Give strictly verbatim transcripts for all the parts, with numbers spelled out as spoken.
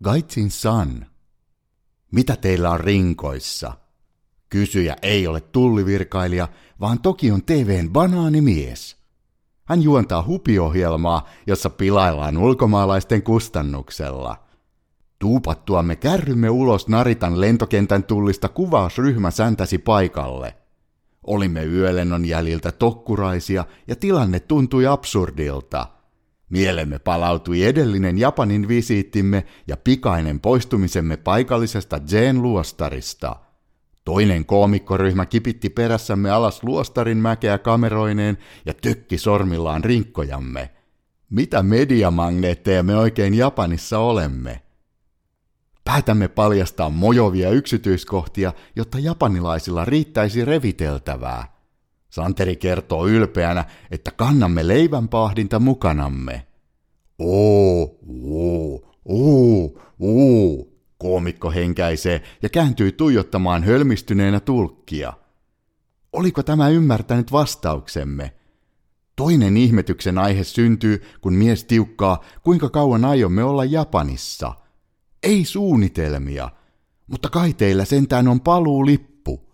Gaijin-san, mitä teillä on rinkoissa? Kysyjä ei ole tullivirkailija, vaan Tokion T V:n banaanimies. Hän juontaa hupiohjelmaa, jossa pilaillaan ulkomaalaisten kustannuksella. Tuupattuamme kärrymme ulos Naritan lentokentän tullista kuvausryhmä säntäsi paikalle. Olimme yölennon jäljiltä tokkuraisia ja tilanne tuntui absurdilta. Mielemme palautui edellinen Japanin visiittimme ja pikainen poistumisemme paikallisesta Zen luostarista. Toinen koomikkoryhmä kipitti perässämme alas luostarin mäkeä kameroineen ja tökki sormillaan rinkkojamme. Mitä mediamagneetteja me oikein Japanissa olemme? Päätämme paljastaa mojovia yksityiskohtia, jotta japanilaisilla riittäisi reviteltävää. Santeri kertoo ylpeänä, että kannamme leivänpahdinta mukanamme. Oo, oo, oo, oo, koomikko henkäisee ja kääntyy tuijottamaan hölmistyneenä tulkkia. Oliko tämä ymmärtänyt vastauksemme? Toinen ihmetyksen aihe syntyy, kun mies tiukkaa, kuinka kauan aiomme olla Japanissa. Ei suunnitelmia, mutta kai teillä sentään on paluulippu.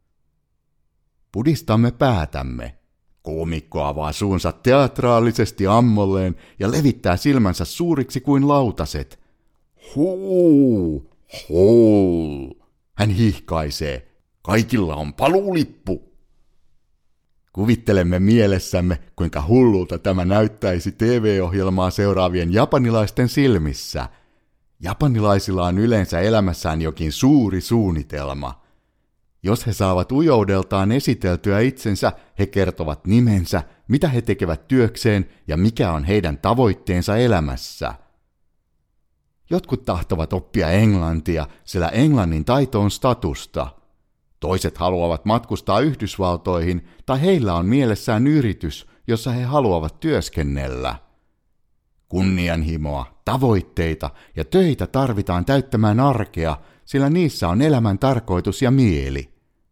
Pudistamme päätämme. Koomikko avaa suunsa teatraalisesti ammolleen ja levittää silmänsä suuriksi kuin lautaset. Huu, huu. Hän hihkaisee. Kaikilla on paluulippu. Kuvittelemme mielessämme, kuinka hullulta tämä näyttäisi T V-ohjelmaa seuraavien japanilaisten silmissä. Japanilaisilla on yleensä elämässään jokin suuri suunnitelma. Jos he saavat ujoudeltaan esiteltyä itsensä, he kertovat nimensä, mitä he tekevät työkseen ja mikä on heidän tavoitteensa elämässä. Jotkut tahtovat oppia englantia, sillä englannin taito on statusta. Toiset haluavat matkustaa Yhdysvaltoihin tai heillä on mielessään yritys, jossa he haluavat työskennellä. Kunnianhimoa, tavoitteita ja töitä tarvitaan täyttämään arkea, sillä niissä on elämän tarkoitus ja mieli.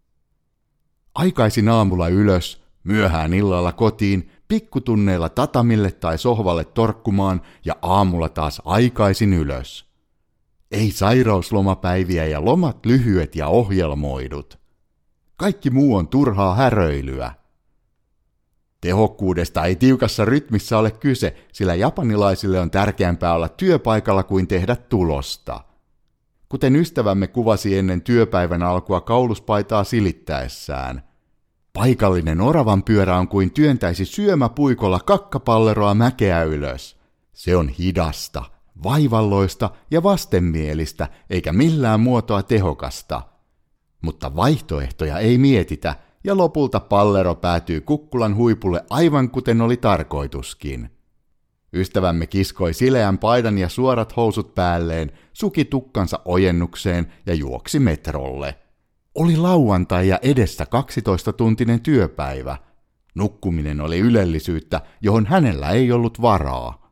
Aikaisin aamulla ylös, myöhään illalla kotiin, pikkutunneilla tatamille tai sohvalle torkkumaan ja aamulla taas aikaisin ylös. Ei sairauslomapäiviä ja lomat lyhyet ja ohjelmoidut. Kaikki muu on turhaa häröilyä. Tehokkuudesta ei tiukassa rytmissä ole kyse, sillä japanilaisille on tärkeämpää olla työpaikalla kuin tehdä tulosta. Kuten ystävämme kuvasi ennen työpäivän alkua kauluspaitaa silittäessään. Paikallinen oravan pyörä on kuin työntäisi syömäpuikolla kakkapalleroa mäkeä ylös. Se on hidasta, vaivalloista ja vastenmielistä, eikä millään muotoa tehokasta. Mutta vaihtoehtoja ei mietitä, ja lopulta pallero päätyy kukkulan huipulle aivan kuten oli tarkoituskin. Ystävämme kiskoi sileän paidan ja suorat housut päälleen, suki tukkansa ojennukseen ja juoksi metrolle. Oli lauantai ja edessä kaksitoistatuntinen työpäivä. Nukkuminen oli ylellisyyttä, johon hänellä ei ollut varaa.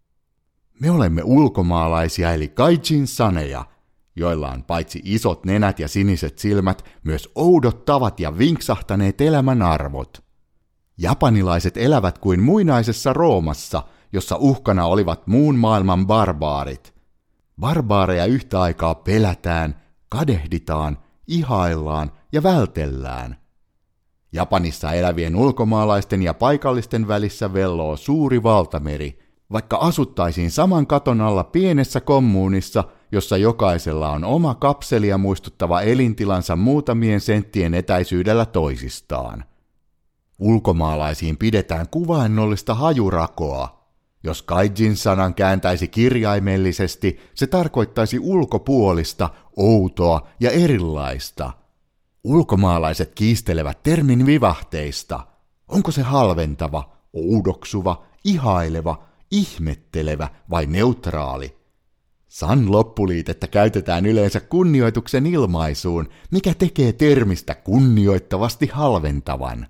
Me olemme ulkomaalaisia eli gaijin-saneja, joilla on paitsi isot nenät ja siniset silmät, myös oudot tavat ja vinksahtaneet elämän arvot. Japanilaiset elävät kuin muinaisessa Roomassa, jossa uhkana olivat muun maailman barbaarit. Barbaareja yhtä aikaa pelätään, kadehditaan, ihaillaan ja vältellään. Japanissa elävien ulkomaalaisten ja paikallisten välissä velloo suuri valtameri, vaikka asuttaisiin saman katon alla pienessä kommuunissa, jossa jokaisella on oma kapselia muistuttava elintilansa muutamien senttien etäisyydellä toisistaan. Ulkomaalaisiin pidetään kuvainnollista hajurakoa. Jos gaijin-sanan kääntäisi kirjaimellisesti, se tarkoittaisi ulkopuolista, outoa ja erilaista. Ulkomaalaiset kiistelevät termin vivahteista. Onko se halventava, oudoksuva, ihaileva, ihmettelevä vai neutraali? San loppuliitettä käytetään yleensä kunnioituksen ilmaisuun, mikä tekee termistä kunnioittavasti halventavan.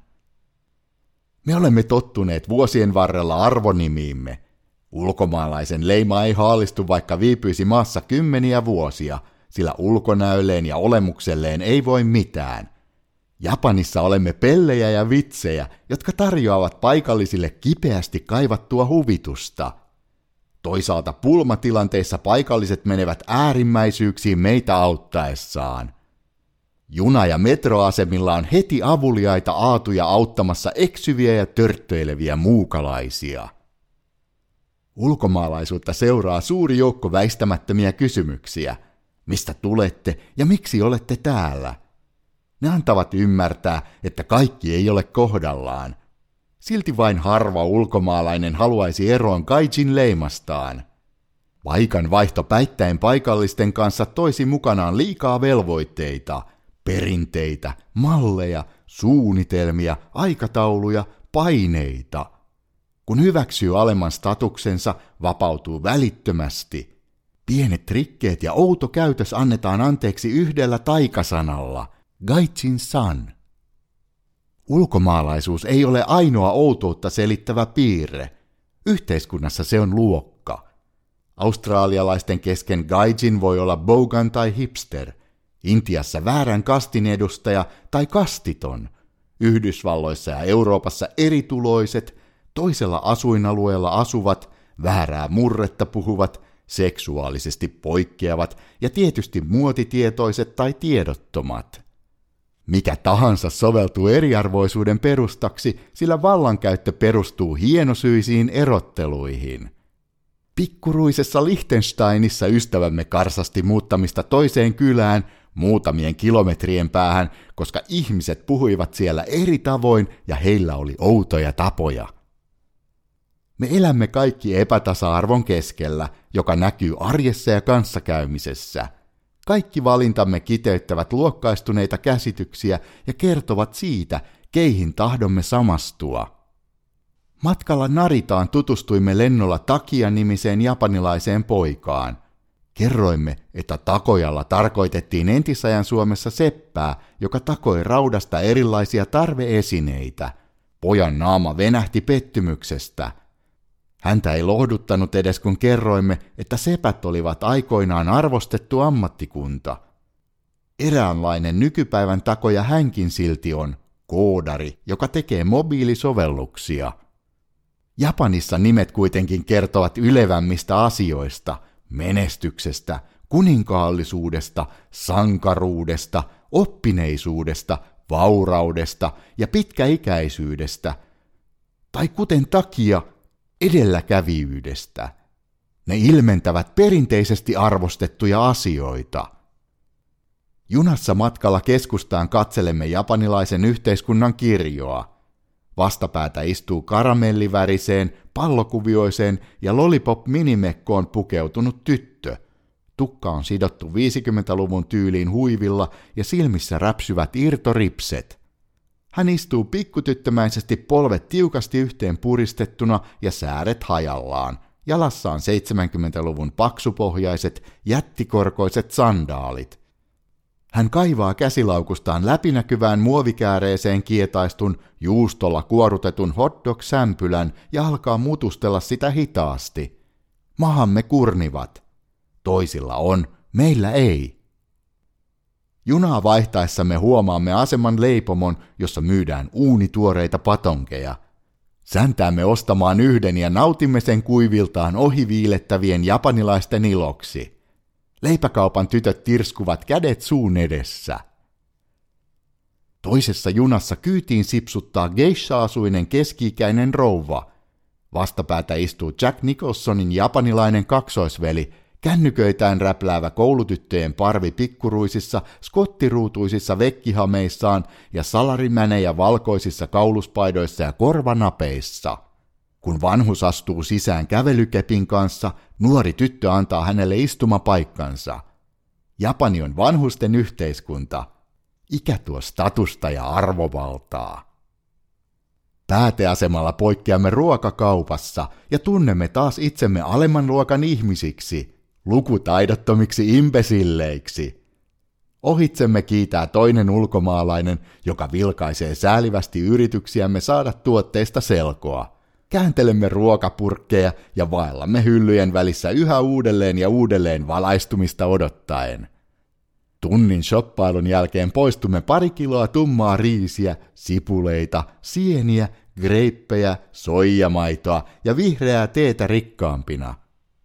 Me olemme tottuneet vuosien varrella arvonimiimme. Ulkomaalaisen leima ei haalistu, vaikka viipyisi maassa kymmeniä vuosia, sillä ulkonäölleen ja olemukselleen ei voi mitään. Japanissa olemme pellejä ja vitsejä, jotka tarjoavat paikallisille kipeästi kaivattua huvitusta. Toisaalta pulmatilanteissa paikalliset menevät äärimmäisyyksiin meitä auttaessaan. Juna- ja metroasemilla on heti avuliaita aatuja auttamassa eksyviä ja törttöileviä muukalaisia. Ulkomaalaisuutta seuraa suuri joukko väistämättömiä kysymyksiä. Mistä tulette ja miksi olette täällä? Ne antavat ymmärtää, että kaikki ei ole kohdallaan. Silti vain harva ulkomaalainen haluaisi eroon gaijin leimastaan. Paikan vaihto päittäin paikallisten kanssa toisi mukanaan liikaa velvoitteita, perinteitä, malleja, suunnitelmia, aikatauluja, paineita. Kun hyväksyy alemman statuksensa, vapautuu välittömästi. Pienet rikkeet ja outo käytös annetaan anteeksi yhdellä taikasanalla, gaijin san. Ulkomaalaisuus ei ole ainoa outoutta selittävä piirre. Yhteiskunnassa se on luokka. Australialaisten kesken gaijin voi olla bogan tai hipster, Intiassa väärän kastin edustaja tai kastiton, Yhdysvalloissa ja Euroopassa erituloiset, toisella asuinalueella asuvat, väärää murretta puhuvat, seksuaalisesti poikkeavat ja tietysti muotitietoiset tai tiedottomat. Mikä tahansa soveltuu eriarvoisuuden perustaksi, sillä vallankäyttö perustuu hienosyisiin erotteluihin. Pikkuruisessa Liechtensteinissa ystävämme karsasti muuttamista toiseen kylään muutamien kilometrien päähän, koska ihmiset puhuivat siellä eri tavoin ja heillä oli outoja tapoja. Me elämme kaikki epätasa-arvon keskellä, joka näkyy arjessa ja kanssakäymisessä. Kaikki valintamme kiteyttävät luokkaistuneita käsityksiä ja kertovat siitä, keihin tahdomme samastua. Matkalla Naritaan tutustuimme lennolla Takia-nimiseen japanilaiseen poikaan. Kerroimme, että takojalla tarkoitettiin entisajan Suomessa seppää, joka takoi raudasta erilaisia tarveesineitä. Pojan naama venähti pettymyksestä. Häntä ei lohduttanut edes kun kerroimme, että sepät olivat aikoinaan arvostettu ammattikunta. Eräänlainen nykypäivän takoja hänkin silti on, koodari, joka tekee mobiilisovelluksia. Japanissa nimet kuitenkin kertovat ylevämmistä asioista, menestyksestä, kuninkaallisuudesta, sankaruudesta, oppineisuudesta, vauraudesta ja pitkäikäisyydestä, tai kuten Takia, edelläkävijyydestä. Ne ilmentävät perinteisesti arvostettuja asioita. Junassa matkalla keskustaan katselemme japanilaisen yhteiskunnan kirjoa. Vastapäätä istuu karamelliväriseen, pallokuvioiseen ja lollipop-minimekkoon pukeutunut tyttö. Tukka on sidottu viisikymmentäluvun tyyliin huivilla ja silmissä räpsyvät irtoripset. Hän istuu pikkutyttömäisesti polvet tiukasti yhteen puristettuna ja sääret hajallaan. Jalassaan seitsemänkymmentäluvun paksupohjaiset, jättikorkoiset sandaalit. Hän kaivaa käsilaukustaan läpinäkyvään muovikääreeseen kietaistun, juustolla kuorutetun hotdog-sämpylän ja alkaa mutustella sitä hitaasti. Mahamme kurnivat. Toisilla on, meillä ei. Junaa vaihtaessamme huomaamme aseman leipomon, jossa myydään uunituoreita patonkeja. Säntäämme ostamaan yhden ja nautimme sen kuiviltaan ohiviilettävien japanilaisten iloksi. Leipäkaupan tytöt tirskuvat kädet suun edessä. Toisessa junassa kyytiin sipsuttaa geisha-asuinen keski-ikäinen rouva. Vastapäätä istuu Jack Nicholsonin japanilainen kaksoisveli, kännyköitään räpläävä koulutyttöjen parvi pikkuruisissa, skottiruutuisissa vekkihameissaan ja salarimänejä valkoisissa kauluspaidoissa ja korvanapeissa. Kun vanhus astuu sisään kävelykepin kanssa, nuori tyttö antaa hänelle istumapaikkansa. Japani on vanhusten yhteiskunta. Ikä tuo statusta ja arvovaltaa. Pääteasemalla poikkeamme ruokakaupassa ja tunnemme taas itsemme alemman luokan ihmisiksi, lukutaidottomiksi imbesilleiksi. Ohitsemme kiitää toinen ulkomaalainen, joka vilkaisee säälivästi yrityksiämme saada tuotteista selkoa. Kääntelemme ruokapurkkeja ja vaellamme hyllyjen välissä yhä uudelleen ja uudelleen valaistumista odottaen. Tunnin shoppailun jälkeen poistumme pari kiloa tummaa riisiä, sipuleita, sieniä, greippejä, soijamaitoa ja vihreää teetä rikkaampina.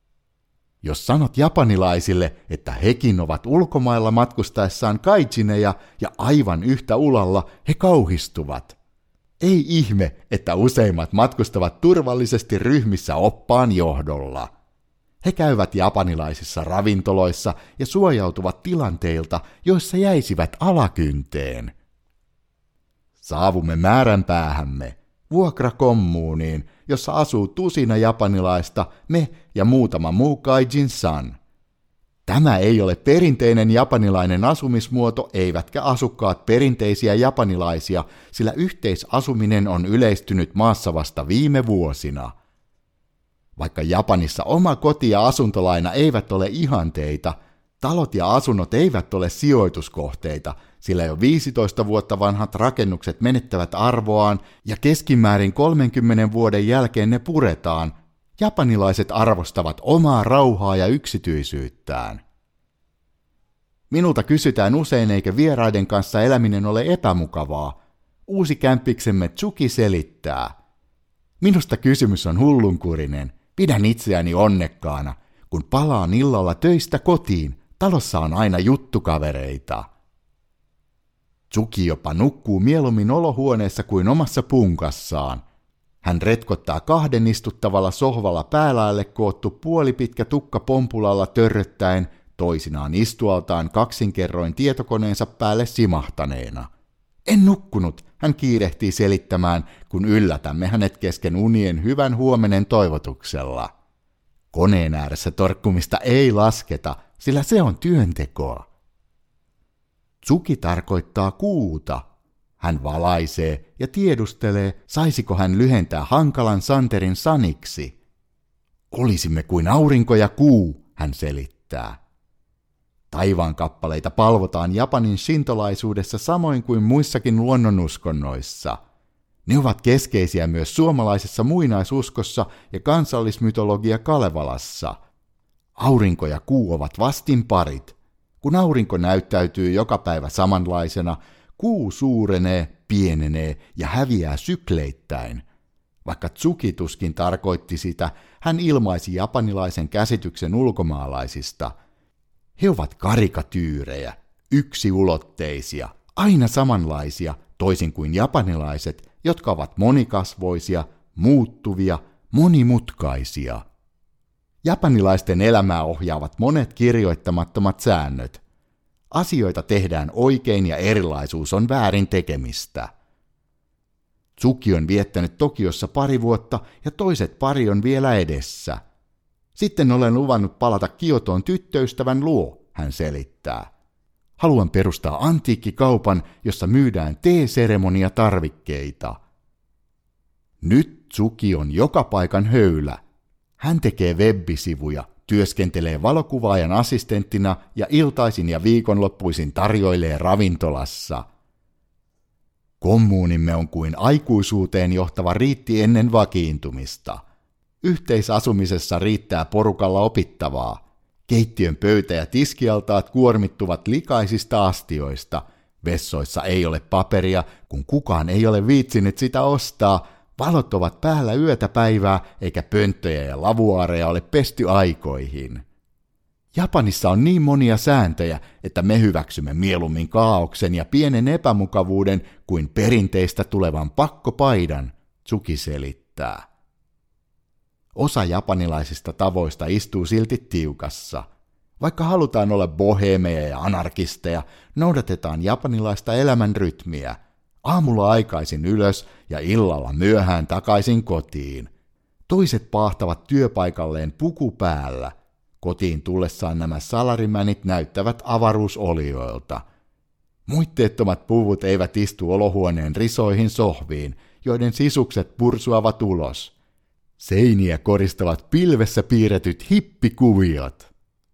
Jos sanot japanilaisille, että hekin ovat ulkomailla matkustaessaan kaijineja ja aivan yhtä ulalla, he kauhistuvat. Ei ihme, että useimmat matkustavat turvallisesti ryhmissä oppaan johdolla. He käyvät japanilaisissa ravintoloissa ja suojautuvat tilanteilta, joissa jäisivät alakynteen. Saavumme määränpäähämme, vuokrakommuuniin, jossa asuu tusina japanilaista, me ja muutama muu gaijin-san. Tämä ei ole perinteinen japanilainen asumismuoto, eivätkä asukkaat perinteisiä japanilaisia, sillä yhteisasuminen on yleistynyt maassa vasta viime vuosina. Vaikka Japanissa oma koti- ja asuntolaina eivät ole ihanteita, talot ja asunnot eivät ole sijoituskohteita, sillä jo viisitoista vuotta vanhat rakennukset menettävät arvoaan ja keskimäärin kolmenkymmenen vuoden jälkeen ne puretaan. Japanilaiset arvostavat omaa rauhaa ja yksityisyyttään. Minulta kysytään usein, eikö vieraiden kanssa eläminen ole epämukavaa. Uusi kämppiksemme Tsuki selittää. Minusta kysymys on hullunkurinen. Pidän itseäni onnekkaana. Kun palaan illalla töistä kotiin, talossa on aina juttukavereita. Tsuki jopa nukkuu mieluummin olohuoneessa kuin omassa punkassaan. Hän retkottaa kahden istuttavalla sohvalla päälaelle koottu puolipitkä tukka pompulalla törröttäen, toisinaan istualtaan kaksinkerroin tietokoneensa päälle simahtaneena. En nukkunut, hän kiirehtii selittämään, kun yllätämme hänet kesken unien hyvän huomenen toivotuksella. Koneen ääressä torkkumista ei lasketa, sillä se on työntekoa. Tsuki tarkoittaa kuuta. Hän valaisee ja tiedustelee, saisiko hän lyhentää hankalan santerin saniksi. Olisimme kuin aurinko ja kuu, hän selittää. Taivaankappaleita palvotaan Japanin shintolaisuudessa samoin kuin muissakin luonnonuskonnoissa. Ne ovat keskeisiä myös suomalaisessa muinaisuskossa ja kansallismytologia Kalevalassa. Aurinko ja kuu ovat vastinparit. Kun aurinko näyttäytyy joka päivä samanlaisena, kuu suurenee, pienenee ja häviää sykleittäin. Vaikka Tsuki tuskin tarkoitti sitä, hän ilmaisi japanilaisen käsityksen ulkomaalaisista. He ovat karikatyyrejä, yksiulotteisia, aina samanlaisia, toisin kuin japanilaiset, jotka ovat monikasvoisia, muuttuvia, monimutkaisia. Japanilaisten elämää ohjaavat monet kirjoittamattomat säännöt. Asioita tehdään oikein ja erilaisuus on väärin tekemistä. Tsuki on viettänyt Tokiossa pari vuotta ja toiset pari on vielä edessä. Sitten olen luvannut palata Kiotoon tyttöystävän luo, hän selittää. Haluan perustaa antiikkikaupan, jossa myydään tee-seremoniatarvikkeita. Nyt Tsuki on joka paikan höylä. Hän tekee web-sivuja, työskentelee valokuvaajan assistenttina ja iltaisin ja viikonloppuisin tarjoilee ravintolassa. Kommuunimme on kuin aikuisuuteen johtava riitti ennen vakiintumista. Yhteisasumisessa riittää porukalla opittavaa. Keittiön pöytä ja tiskialtaat kuormittuvat likaisista astioista. Vessoissa ei ole paperia, kun kukaan ei ole viitsinyt sitä ostaa. Valot ovat päällä yötä päivää, eikä pönttöjä ja lavuaareja ole pesty aikoihin. Japanissa on niin monia sääntöjä, että me hyväksymme mieluummin kaaoksen ja pienen epämukavuuden kuin perinteistä tulevan pakkopaidan, Tsuki selittää. Osa japanilaisista tavoista istuu silti tiukassa. Vaikka halutaan olla bohemeja ja anarkisteja, noudatetaan japanilaista elämän rytmiä. Aamulla aikaisin ylös ja illalla myöhään takaisin kotiin. Toiset paahtavat työpaikalleen puku päällä. Kotiin tullessaan nämä salarimänit näyttävät avaruusolioilta. Muitteettomat puvut eivät istu olohuoneen risoihin sohviin, joiden sisukset pursuavat ulos. Seiniä koristavat pilvessä piirretyt hippikuviot.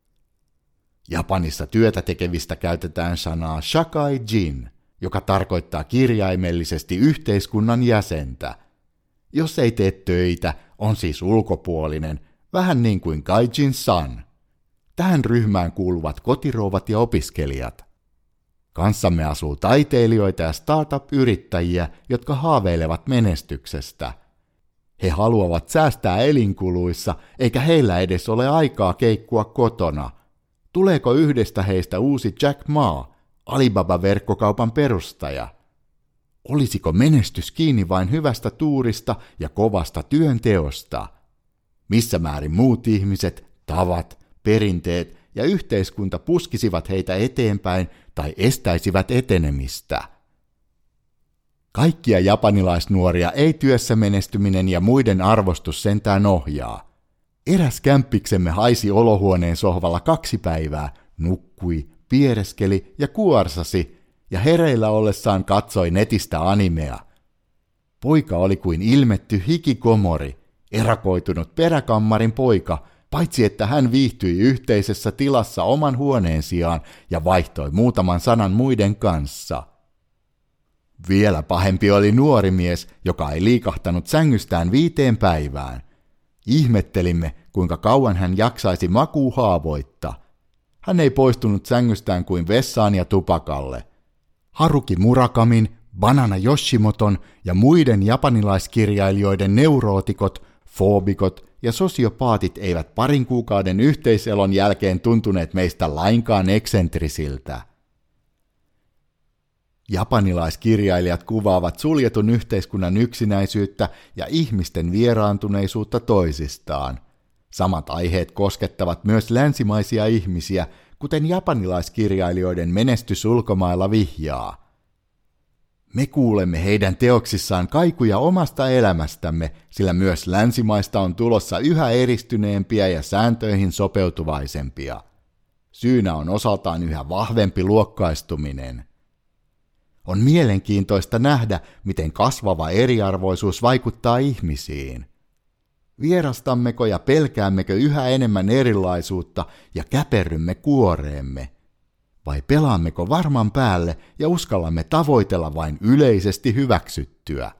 Japanissa työtä tekevistä käytetään sanaa shakai-jin, joka tarkoittaa kirjaimellisesti yhteiskunnan jäsentä. Jos ei tee töitä, on siis ulkopuolinen, vähän niin kuin gaijin-san. Tähän ryhmään kuuluvat kotirouvat ja opiskelijat. Kanssamme asuu taiteilijoita ja startup-yrittäjiä, jotka haaveilevat menestyksestä. He haluavat säästää elinkuluissa, eikä heillä edes ole aikaa keikkua kotona. Tuleeko yhdestä heistä uusi Jack Ma, Alibaba-verkkokaupan perustaja? Olisiko menestys kiinni vain hyvästä tuurista ja kovasta työnteosta? Missä määrin muut ihmiset, tavat, perinteet ja yhteiskunta puskisivat heitä eteenpäin tai estäisivät etenemistä? Kaikkia japanilaisnuoria ei työssä menestyminen ja muiden arvostus sentään ohjaa. Eräs kämppiksemme haisi olohuoneen sohvalla kaksi päivää, nukkui, piereskeli ja kuorsasi, ja hereillä ollessaan katsoi netistä animea. Poika oli kuin ilmetty hikikomori, erakoitunut peräkammarin poika, paitsi että hän viihtyi yhteisessä tilassa oman huoneen sijaan ja vaihtoi muutaman sanan muiden kanssa. Vielä pahempi oli nuori mies, joka ei liikahtanut sängystään viiteen päivään. Ihmettelimme, kuinka kauan hän jaksaisi makuuhaavoitta. Hän ei poistunut sängystään kuin vessaan ja tupakalle. Haruki Murakamin, Banana Yoshimoton ja muiden japanilaiskirjailijoiden neurootikot, foobikot ja sosiopaatit eivät parin kuukauden yhteiselon jälkeen tuntuneet meistä lainkaan eksentrisiltä. Japanilaiskirjailijat kuvaavat suljetun yhteiskunnan yksinäisyyttä ja ihmisten vieraantuneisuutta toisistaan. Samat aiheet koskettavat myös länsimaisia ihmisiä, kuten japanilaiskirjailijoiden menestys ulkomailla vihjaa. Me kuulemme heidän teoksissaan kaikuja omasta elämästämme, sillä myös länsimaista on tulossa yhä eristyneempiä ja sääntöihin sopeutuvaisempia. Syynä on osaltaan yhä vahvempi luokkaistuminen. On mielenkiintoista nähdä, miten kasvava eriarvoisuus vaikuttaa ihmisiin. Vierastammeko ja pelkäämmekö yhä enemmän erilaisuutta ja käperrymme kuoreemme? Vai pelaammeko varman päälle ja uskallamme tavoitella vain yleisesti hyväksyttyä?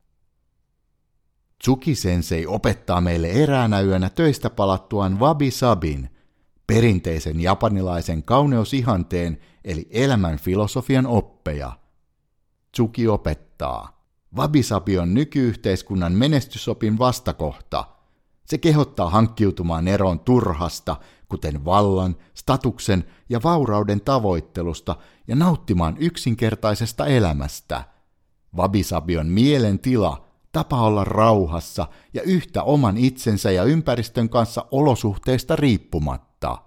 Tsuki-sensei opettaa meille eräänä yönä töistä palattuaan wabi-sabin, perinteisen japanilaisen kauneusihanteen eli elämän filosofian oppeja. Tsuki opettaa. Wabi-sabi on nykyyhteiskunnan menestysopin vastakohta. Se kehottaa hankkiutumaan eroon turhasta, kuten vallan, statuksen ja vaurauden tavoittelusta ja nauttimaan yksinkertaisesta elämästä. Wabi-sabi on mielen tila, tapa olla rauhassa ja yhtä oman itsensä ja ympäristön kanssa olosuhteista riippumatta.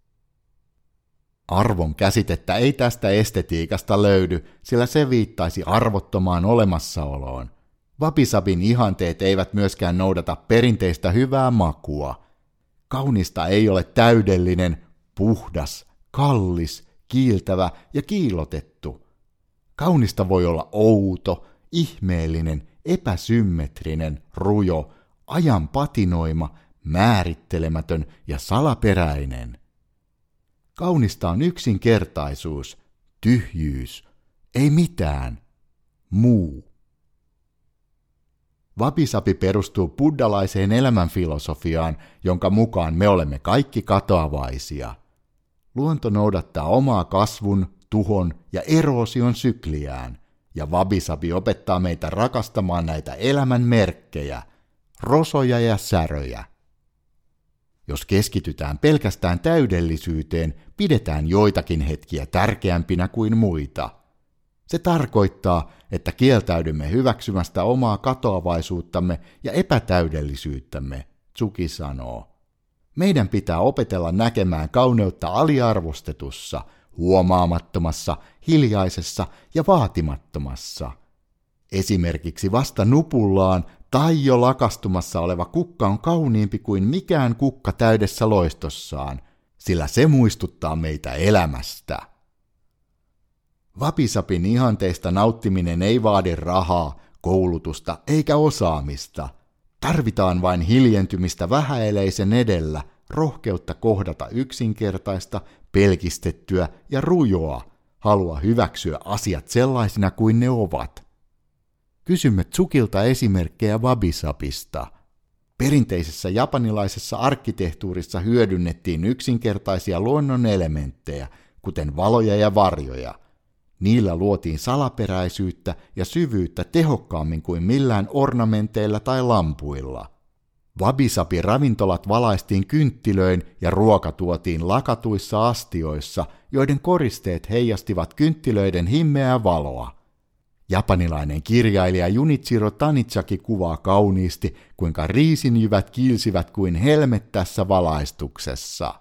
Arvon käsitettä ei tästä estetiikasta löydy, sillä se viittaisi arvottomaan olemassaoloon. Wabi-sabin ihanteet eivät myöskään noudata perinteistä hyvää makua. Kaunista ei ole täydellinen, puhdas, kallis, kiiltävä ja kiillotettu. Kaunista voi olla outo, ihmeellinen, epäsymmetrinen, rujo, ajan patinoima, määrittelemätön ja salaperäinen. Kaunista on yksinkertaisuus, tyhjyys, ei mitään, muu. Wabi-sabi perustuu buddhalaiseen elämänfilosofiaan, jonka mukaan me olemme kaikki katoavaisia. Luonto noudattaa omaa kasvun, tuhon ja eroosion sykliään, ja wabi-sabi opettaa meitä rakastamaan näitä elämän merkkejä, rosoja ja säröjä. Jos keskitytään pelkästään täydellisyyteen, pidetään joitakin hetkiä tärkeämpinä kuin muita. Se tarkoittaa, että kieltäydymme hyväksymästä omaa katoavaisuuttamme ja epätäydellisyyttämme, Tsuki sanoo. Meidän pitää opetella näkemään kauneutta aliarvostetussa, huomaamattomassa, hiljaisessa ja vaatimattomassa. Esimerkiksi vasta nupullaan tai jo lakastumassa oleva kukka on kauniimpi kuin mikään kukka täydessä loistossaan, sillä se muistuttaa meitä elämästä. Wabi-sabin ihanteista nauttiminen ei vaadi rahaa, koulutusta eikä osaamista. Tarvitaan vain hiljentymistä vähäeleisen edellä, rohkeutta kohdata yksinkertaista, pelkistettyä ja rujoa, halua hyväksyä asiat sellaisina kuin ne ovat. Kysymme Tsukilta esimerkkejä wabi-sabista. Perinteisessä japanilaisessa arkkitehtuurissa hyödynnettiin yksinkertaisia luonnon elementtejä, kuten valoja ja varjoja. Niillä luotiin salaperäisyyttä ja syvyyttä tehokkaammin kuin millään ornamenteilla tai lampuilla. Wabi-sabi-ravintolat valaistiin kynttilöin ja ruoka tuotiin lakatuissa astioissa, joiden koristeet heijastivat kynttilöiden himmeää valoa. Japanilainen kirjailija Junichiro Tanizaki kuvaa kauniisti, kuinka riisinjyvät kilsivät kuin helmet tässä valaistuksessa.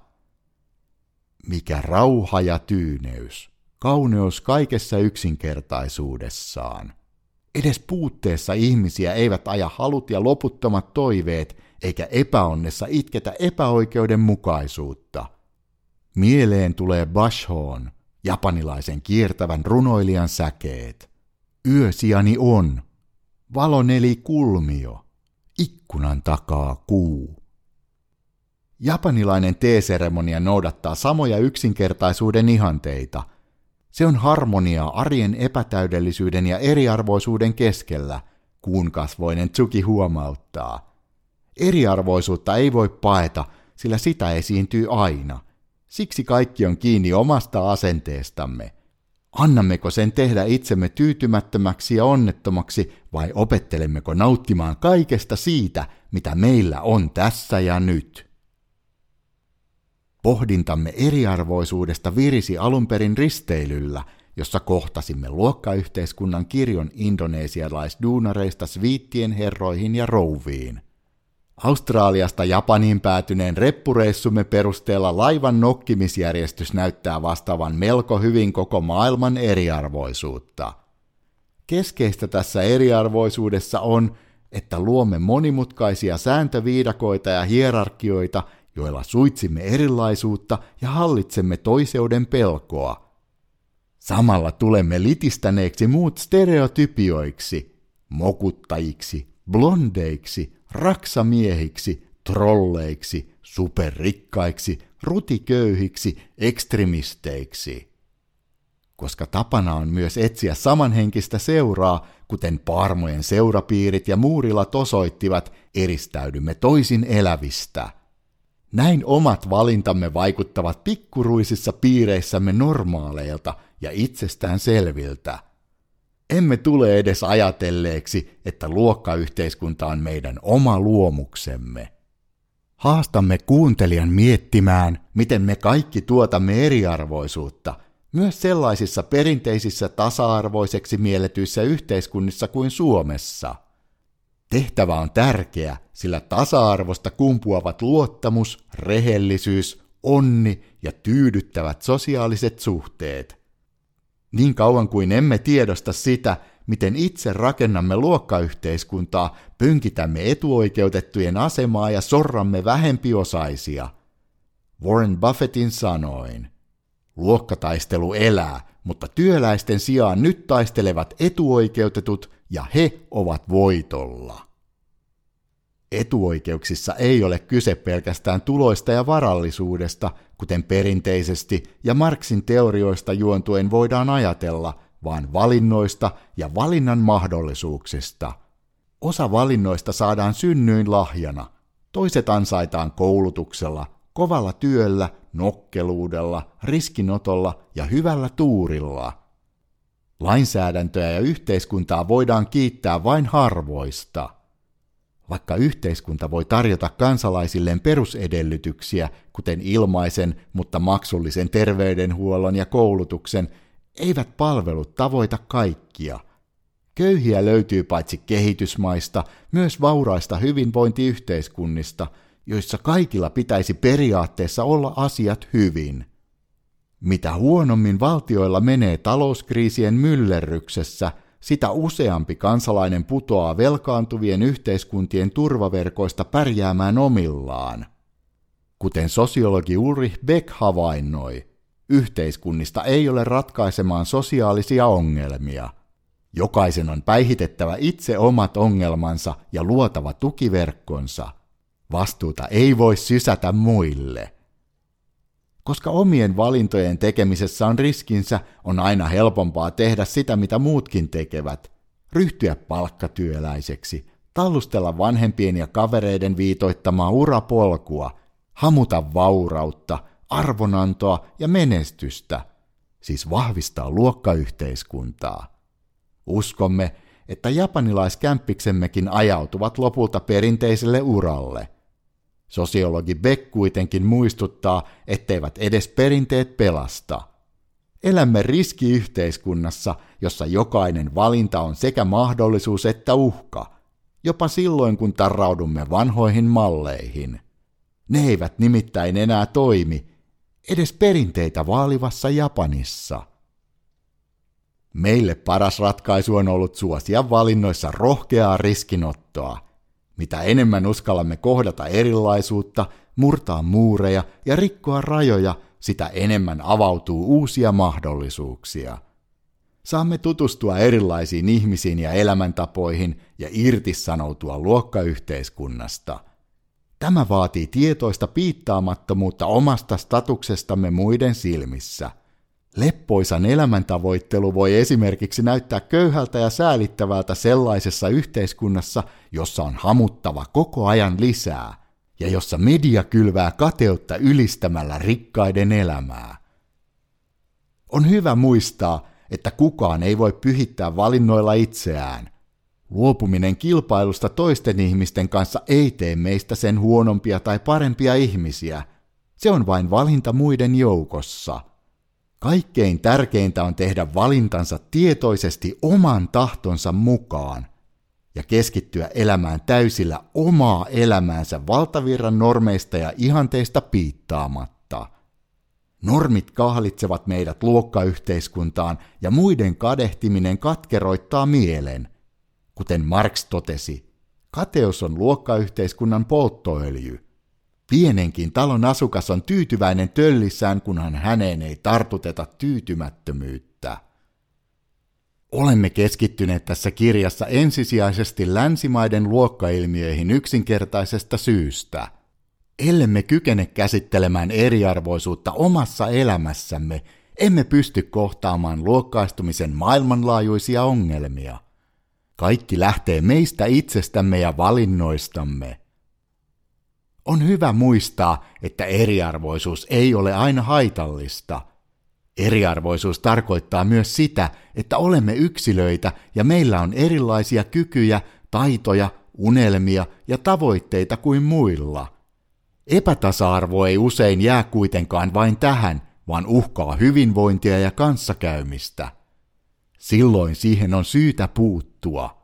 Mikä rauha ja tyyneys, kauneus kaikessa yksinkertaisuudessaan. Edes puutteessa ihmisiä eivät aja halut ja loputtomat toiveet, eikä epäonnessa itketä epäoikeudenmukaisuutta. Mieleen tulee Bashoon, japanilaisen kiertävän runoilijan säkeet. Yösiani on, valoneli kulmio, ikkunan takaa kuu. Japanilainen teeseremonia noudattaa samoja yksinkertaisuuden ihanteita. Se on harmoniaa arjen epätäydellisyyden ja eriarvoisuuden keskellä, kuunkasvoinen Tsuki huomauttaa. Eriarvoisuutta ei voi paeta, sillä sitä esiintyy aina. Siksi kaikki on kiinni omasta asenteestamme. Annammeko sen tehdä itsemme tyytymättömäksi ja onnettomaksi, vai opettelemmeko nauttimaan kaikesta siitä, mitä meillä on tässä ja nyt? Pohdintamme eriarvoisuudesta virisi alunperin risteilyllä, jossa kohtasimme luokkayhteiskunnan kirjon indonesialaisduunareista sviittien herroihin ja rouviin. Australiasta Japaniin päätyneen reppureissumme perusteella laivan nokkimisjärjestys näyttää vastaavan melko hyvin koko maailman eriarvoisuutta. Keskeistä tässä eriarvoisuudessa on, että luomme monimutkaisia sääntöviidakoita ja hierarkioita, joilla suitsimme erilaisuutta ja hallitsemme toiseuden pelkoa. Samalla tulemme litistäneeksi muut stereotypioiksi, mokuttajiksi, blondeiksi, raksamiehiksi, trolleiksi, superrikkaiksi, rutiköyhiksi, ekstremisteiksi. Koska tapana on myös etsiä samanhenkistä seuraa, kuten paarmojen seurapiirit ja muurilat osoittivat, eristäydymme toisin elävistä. Näin omat valintamme vaikuttavat pikkuruisissa piireissämme normaaleilta ja itsestään selviltä. Emme tule edes ajatelleeksi, että luokkayhteiskunta on meidän oma luomuksemme. Haastamme kuuntelijan miettimään, miten me kaikki tuotamme eriarvoisuutta, myös sellaisissa perinteisissä tasa-arvoiseksi mielletyissä yhteiskunnissa kuin Suomessa. Tehtävä on tärkeä, sillä tasa-arvosta kumpuavat luottamus, rehellisyys, onni ja tyydyttävät sosiaaliset suhteet. Niin kauan kuin emme tiedosta sitä, miten itse rakennamme luokkayhteiskuntaa, pönkitämme etuoikeutettujen asemaa ja sorramme vähempiosaisia. Warren Buffettin sanoin, luokkataistelu elää, mutta työläisten sijaan nyt taistelevat etuoikeutetut ja he ovat voitolla. Etuoikeuksissa ei ole kyse pelkästään tuloista ja varallisuudesta, kuten perinteisesti ja Marxin teorioista juontuen voidaan ajatella, vaan valinnoista ja valinnan mahdollisuuksista. Osa valinnoista saadaan synnyin lahjana, toiset ansaitaan koulutuksella, kovalla työllä, nokkeluudella, riskinotolla ja hyvällä tuurilla. Lainsäädäntöä ja yhteiskuntaa voidaan kiittää vain harvoista. Vaikka yhteiskunta voi tarjota kansalaisilleen perusedellytyksiä, kuten ilmaisen, mutta maksullisen terveydenhuollon ja koulutuksen, eivät palvelut tavoita kaikkia. Köyhiä löytyy paitsi kehitysmaista, myös vauraista hyvinvointiyhteiskunnista, joissa kaikilla pitäisi periaatteessa olla asiat hyvin. Mitä huonommin valtioilla menee talouskriisien myllerryksessä, sitä useampi kansalainen putoaa velkaantuvien yhteiskuntien turvaverkoista pärjäämään omillaan. Kuten sosiologi Ulrich Beck havainnoi, yhteiskunnista ei ole ratkaisemaan sosiaalisia ongelmia. Jokaisen on päihitettävä itse omat ongelmansa ja luotava tukiverkkonsa. Vastuuta ei voi sysätä muille. Koska omien valintojen tekemisessä on riskinsä, on aina helpompaa tehdä sitä, mitä muutkin tekevät. Ryhtyä palkkatyöläiseksi, tallustella vanhempien ja kavereiden viitoittamaa urapolkua, hamuta vaurautta, arvonantoa ja menestystä. siis vahvistaa luokkayhteiskuntaa. Uskomme, että japanilaiskämppiksemmekin ajautuvat lopulta perinteiselle uralle. Sosiologi Beck kuitenkin muistuttaa, etteivät edes perinteet pelasta. Elämme riskiyhteiskunnassa, jossa jokainen valinta on sekä mahdollisuus että uhka, jopa silloin kun tarraudumme vanhoihin malleihin. Ne eivät nimittäin enää toimi, edes perinteitä vaalivassa Japanissa. Meille paras ratkaisu on ollut suosia valinnoissa rohkeaa riskinottoa. Mitä enemmän uskallamme kohdata erilaisuutta, murtaa muureja ja rikkoa rajoja, sitä enemmän avautuu uusia mahdollisuuksia. Saamme tutustua erilaisiin ihmisiin ja elämäntapoihin ja irtisanoutua luokkayhteiskunnasta. Tämä vaatii tietoista piittaamattomuutta omasta statuksestamme muiden silmissä. Leppoisan elämäntavoittelu voi esimerkiksi näyttää köyhältä ja säälittävältä sellaisessa yhteiskunnassa, jossa on hamuttava koko ajan lisää ja jossa media kylvää kateutta ylistämällä rikkaiden elämää. On hyvä muistaa, että kukaan ei voi pyhittää valinnoilla itseään. Luopuminen kilpailusta toisten ihmisten kanssa ei tee meistä sen huonompia tai parempia ihmisiä. Se on vain valinta muiden joukossa. Kaikkein tärkeintä on tehdä valintansa tietoisesti oman tahtonsa mukaan ja keskittyä elämään täysillä omaa elämäänsä valtavirran normeista ja ihanteista piittaamatta. Normit kahlitsevat meidät luokkayhteiskuntaan ja muiden kadehtiminen katkeroittaa mielen. Kuten Marx totesi, kateus on luokkayhteiskunnan polttoöljy. Pienenkin talon asukas on tyytyväinen töllissään, kunhan häneen ei tartuteta tyytymättömyyttä. Olemme keskittyneet tässä kirjassa ensisijaisesti länsimaiden luokkailmiöihin yksinkertaisesta syystä. Ellemme kykene käsittelemään eriarvoisuutta omassa elämässämme, emme pysty kohtaamaan luokkaistumisen maailmanlaajuisia ongelmia. Kaikki lähtee meistä itsestämme ja valinnoistamme. On hyvä muistaa, että eriarvoisuus ei ole aina haitallista. Eriarvoisuus tarkoittaa myös sitä, että olemme yksilöitä ja meillä on erilaisia kykyjä, taitoja, unelmia ja tavoitteita kuin muilla. Epätasa-arvo ei usein jää kuitenkaan vain tähän, vaan uhkaa hyvinvointia ja kanssakäymistä. Silloin siihen on syytä puuttua.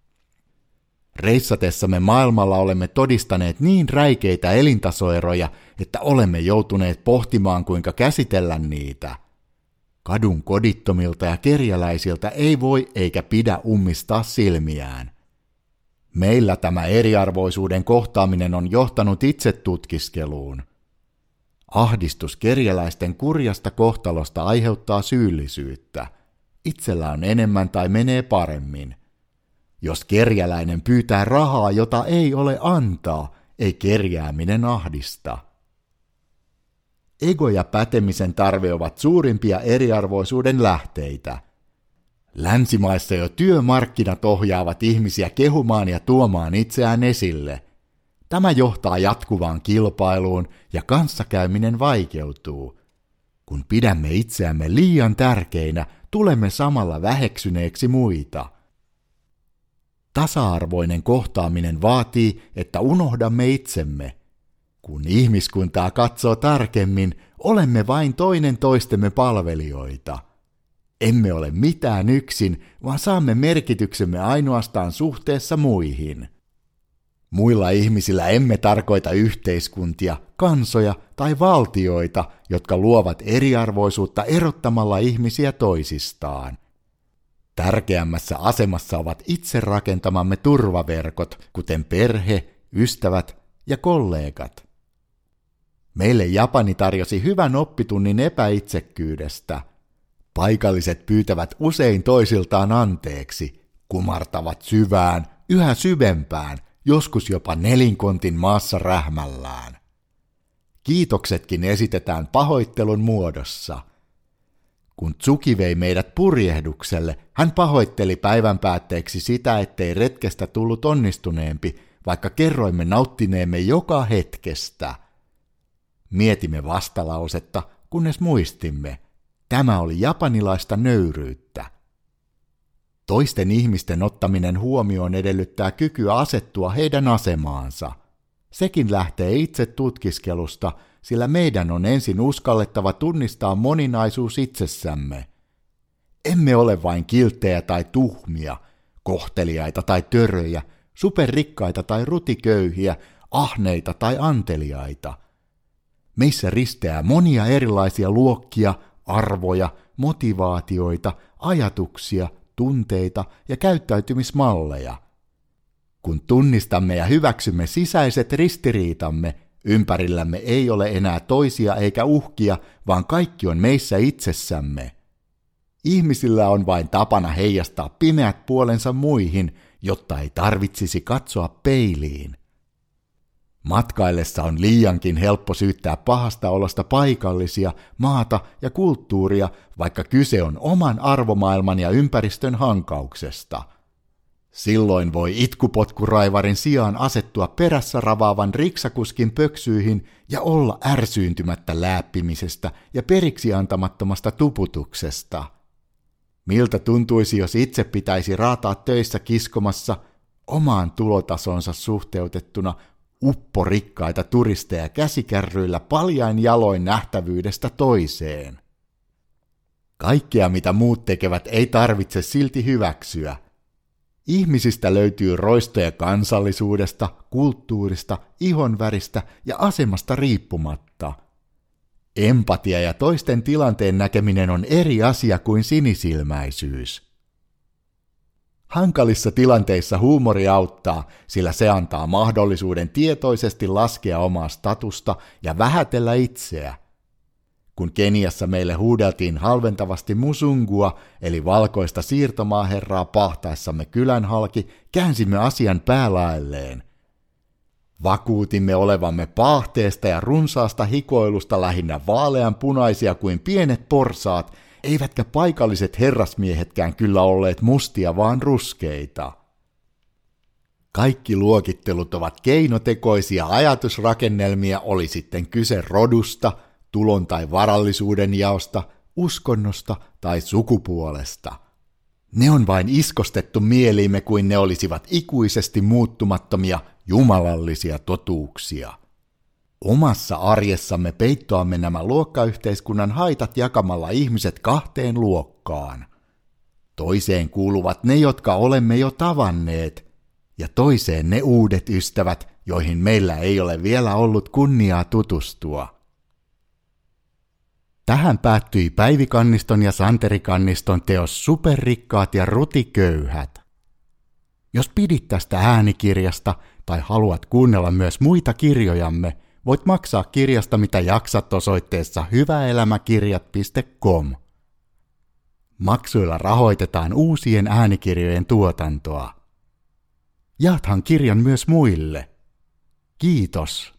Reissatessamme maailmalla olemme todistaneet niin räikeitä elintasoeroja, että olemme joutuneet pohtimaan, kuinka käsitellä niitä. Kadun kodittomilta ja kerjäläisiltä ei voi eikä pidä ummistaa silmiään. Meillä tämä eriarvoisuuden kohtaaminen on johtanut itsetutkiskeluun. Ahdistus kerjäläisten kurjasta kohtalosta aiheuttaa syyllisyyttä. Itsellä on enemmän tai menee paremmin. Jos kerjäläinen pyytää rahaa, jota ei ole antaa, ei kerjääminen ahdista. Ego ja pätemisen tarve ovat suurimpia eriarvoisuuden lähteitä. Länsimaissa jo työmarkkinat ohjaavat ihmisiä kehumaan ja tuomaan itseään esille. Tämä johtaa jatkuvaan kilpailuun ja kanssakäyminen vaikeutuu. Kun pidämme itseämme liian tärkeinä, tulemme samalla väheksyneeksi muita. Tasa-arvoinen kohtaaminen vaatii, että unohdamme itsemme. Kun ihmiskuntaa katsoo tarkemmin, olemme vain toinen toistemme palvelijoita. Emme ole mitään yksin, vaan saamme merkityksemme ainoastaan suhteessa muihin. Muilla ihmisillä emme tarkoita yhteiskuntia, kansoja tai valtioita, jotka luovat eriarvoisuutta erottamalla ihmisiä toisistaan. Tärkeämmässä asemassa ovat itse rakentamamme turvaverkot, kuten perhe, ystävät ja kollegat. Meille Japani tarjosi hyvän oppitunnin epäitsekkyydestä. Paikalliset pyytävät usein toisiltaan anteeksi, kumartavat syvään, yhä syvempään, joskus jopa nelinkontin maassa rähmällään. Kiitoksetkin esitetään pahoittelun muodossa. Kun Tsuki vei meidät purjehdukselle, hän pahoitteli päivän päätteeksi sitä, ettei retkestä tullut onnistuneempi, vaikka kerroimme nauttineemme joka hetkestä. Mietimme vastalausetta, kunnes muistimme. Tämä oli japanilaista nöyryyttä. Toisten ihmisten ottaminen huomioon edellyttää kykyä asettua heidän asemaansa. Sekin lähtee itse tutkiskelusta, sillä meidän on ensin uskallettava tunnistaa moninaisuus itsessämme. Emme ole vain kilttejä tai tuhmia, kohteliaita tai töröjä, superrikkaita tai rutiköyhiä, ahneita tai anteliaita. Meissä risteää monia erilaisia luokkia, arvoja, motivaatioita, ajatuksia, tunteita ja käyttäytymismalleja. Kun tunnistamme ja hyväksymme sisäiset ristiriitamme, ympärillämme ei ole enää toisia eikä uhkia, vaan kaikki on meissä itsessämme. Ihmisillä on vain tapana heijastaa pimeät puolensa muihin, jotta ei tarvitsisi katsoa peiliin. Matkaillessa on liiankin helppo syyttää pahasta olosta paikallisia, maata ja kulttuuria, vaikka kyse on oman arvomaailman ja ympäristön hankauksesta. Silloin voi itkupotkuraivarin sijaan asettua perässä ravaavan riksakuskin pöksyihin ja olla ärsyyntymättä lääppimisestä ja periksi antamattomasta tuputuksesta. Miltä tuntuisi, jos itse pitäisi raataa töissä kiskomassa omaan tulotasonsa suhteutettuna upporikkaita turisteja käsikärryillä paljain jaloin nähtävyydestä toiseen? Kaikkea, mitä muut tekevät, ei tarvitse silti hyväksyä. Ihmisistä löytyy roistoja kansallisuudesta, kulttuurista, ihonväristä ja asemasta riippumatta. Empatia ja toisten tilanteen näkeminen on eri asia kuin sinisilmäisyys. Hankalissa tilanteissa huumori auttaa, sillä se antaa mahdollisuuden tietoisesti laskea omaa statusta ja vähätellä itseä. Kun Keniassa meille huudeltiin halventavasti musungua, eli valkoista siirtomaaherraa pahtaessamme kylän halki, käänsimme asian päälaelleen. Vakuutimme olevamme paahteesta ja runsaasta hikoilusta lähinnä vaaleanpunaisia kuin pienet porsaat, eivätkä paikalliset herrasmiehetkään kyllä olleet mustia vaan ruskeita. Kaikki luokittelut ovat keinotekoisia ajatusrakennelmia, oli sitten kyse rodusta, tulon tai varallisuuden jaosta, uskonnosta tai sukupuolesta. Ne on vain iskostettu mieliimme kuin ne olisivat ikuisesti muuttumattomia jumalallisia totuuksia. Omassa arjessamme peittoamme nämä luokkayhteiskunnan haitat jakamalla ihmiset kahteen luokkaan. Toiseen kuuluvat ne, jotka olemme jo tavanneet, ja toiseen ne uudet ystävät, joihin meillä ei ole vielä ollut kunniaa tutustua. Tähän päättyi Päivi Kanniston ja Santeri Kanniston teos Superrikkaat ja rutiköyhät. Jos pidit tästä äänikirjasta tai haluat kuunnella myös muita kirjojamme, voit maksaa kirjasta mitä jaksat osoitteessa hyväelämäkirjat piste com. Maksuilla rahoitetaan uusien äänikirjojen tuotantoa. Jaathan kirjan myös muille. Kiitos.